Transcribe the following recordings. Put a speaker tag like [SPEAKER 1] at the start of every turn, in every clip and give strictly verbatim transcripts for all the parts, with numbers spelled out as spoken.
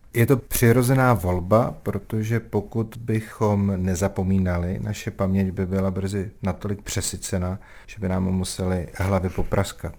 [SPEAKER 1] Je to přirozená volba, protože pokud bychom nezapomínali, naše paměť by byla brzy natolik přesycena, že by nám museli hlavy popraskat.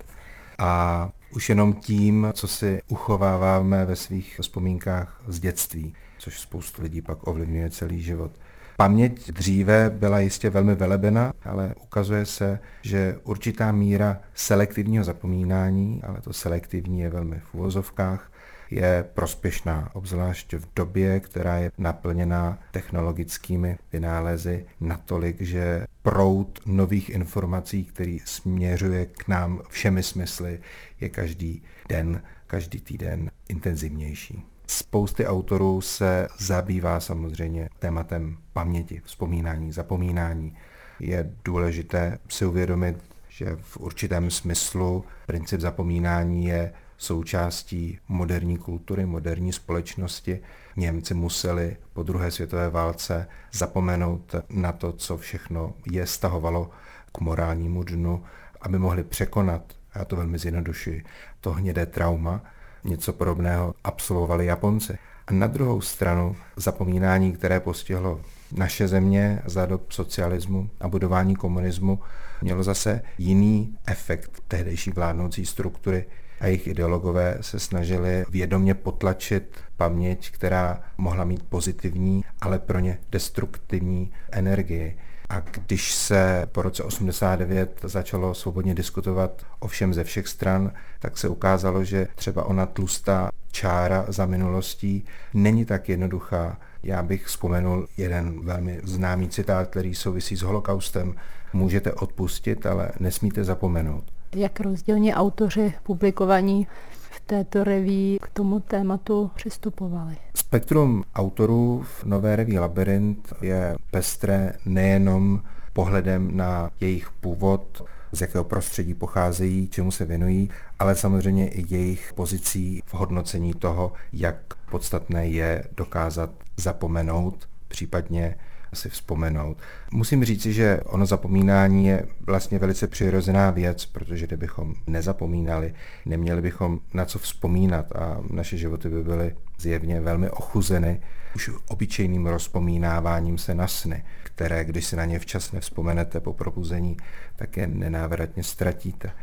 [SPEAKER 1] A už jenom tím, co si uchováváme ve svých vzpomínkách z dětství, což spoustu lidí pak ovlivňuje celý život. Paměť dříve byla jistě velmi velebena, ale ukazuje se, že určitá míra selektivního zapomínání, ale to selektivní je velmi v uvozovkách, je prospěšná, obzvlášť v době, která je naplněná technologickými vynálezy natolik, že proud nových informací, který směřuje k nám všemi smysly, je každý den, každý týden intenzivnější. Spousty autorů se zabývá samozřejmě tématem paměti, vzpomínání, zapomínání. Je důležité si uvědomit, že v určitém smyslu princip zapomínání je součástí moderní kultury, moderní společnosti. Němci museli po druhé světové válce zapomenout na to, co všechno je stahovalo k morálnímu dnu, aby mohli překonat, a já to velmi zjednodušuji, to hnědé trauma. Něco podobného absolvovali Japonci. A na druhou stranu zapomínání, které postihlo naše země za dob socialismu a budování komunismu, mělo zase jiný efekt tehdejší vládnoucí struktury a jejich ideologové se snažili vědomě potlačit paměť, která mohla mít pozitivní, ale pro ně destruktivní energii. A když se po roce osmdesát devět začalo svobodně diskutovat o všem ze všech stran, tak se ukázalo, že třeba ona tlustá čára za minulostí není tak jednoduchá. Já bych vzpomenul jeden velmi známý citát, který souvisí s holokaustem. Můžete odpustit, ale nesmíte zapomenout.
[SPEAKER 2] Jak rozdílně autoři publikovaní v této reví k tomu tématu přistupovali?
[SPEAKER 1] Spektrum autorů v nové reví Labyrint je pestré nejenom pohledem na jejich původ, z jakého prostředí pocházejí, čemu se věnují, ale samozřejmě i jejich pozicí v hodnocení toho, jak podstatné je dokázat zapomenout, případně si vzpomenout. Musím říci, že ono zapomínání je vlastně velice přirozená věc, protože kdybychom nezapomínali, neměli bychom na co vzpomínat a naše životy by byly zjevně velmi ochuzeny už obyčejným rozpomínáváním se na sny, které, když si na ně včas nevzpomenete po probuzení, tak je nenávratně ztratíte.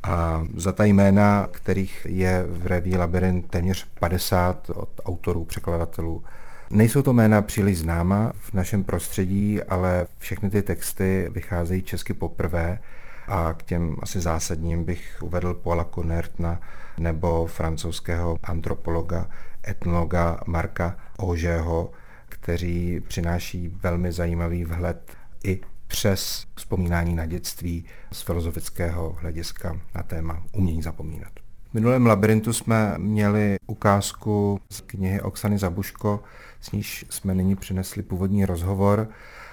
[SPEAKER 1] A za ta jména, kterých je v reví Labyrint téměř padesát od autorů, překladatelů, nejsou to jména příliš známa v našem prostředí, ale všechny ty texty vycházejí česky poprvé a k těm asi zásadním bych uvedl Paula Konertna nebo francouzského antropologa, etnologa Marka Augeho, kteří přináší velmi zajímavý vhled i přes vzpomínání na dětství z filozofického hlediska na téma umění zapomínat. V minulém Labyrintu jsme měli ukázku z knihy Oksany Zabuško, s níž jsme nyní přinesli původní rozhovor,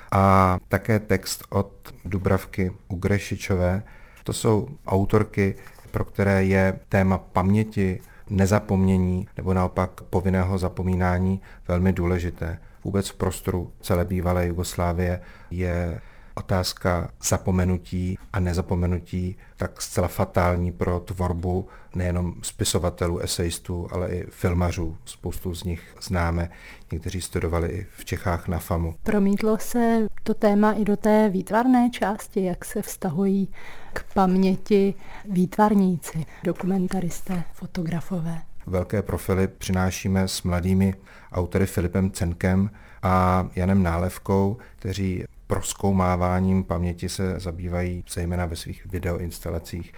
[SPEAKER 1] a také text od Dubravky Ugrešičové. To jsou autorky, pro které je téma paměti, nezapomnění nebo naopak povinného zapomínání velmi důležité. Vůbec v prostoru celé bývalé Jugoslávie je otázka zapomenutí a nezapomenutí tak zcela fatální pro tvorbu nejenom spisovatelů, esejistů, ale i filmařů. Spoustu z nich známe, někteří studovali i v Čechách na FAMu.
[SPEAKER 2] Promítlo se to téma i do té výtvarné části, jak se vztahují k paměti výtvarníci, dokumentaristé, fotografové.
[SPEAKER 1] Velké profily přinášíme s mladými autory Filipem Cenkem a Janem Nálevkou, kteří prozkoumáváním paměti se zabývají zejména ve svých videoinstalacích.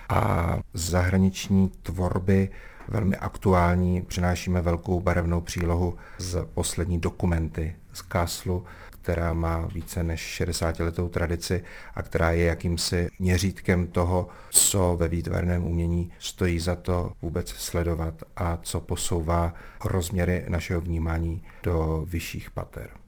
[SPEAKER 1] A z zahraniční tvorby velmi aktuální přinášíme velkou barevnou přílohu z poslední dokumenty z Kasslu, která má více než šedesátiletou tradici a která je jakýmsi měřítkem toho, co ve výtvarném umění stojí za to vůbec sledovat a co posouvá rozměry našeho vnímání do vyšších pater.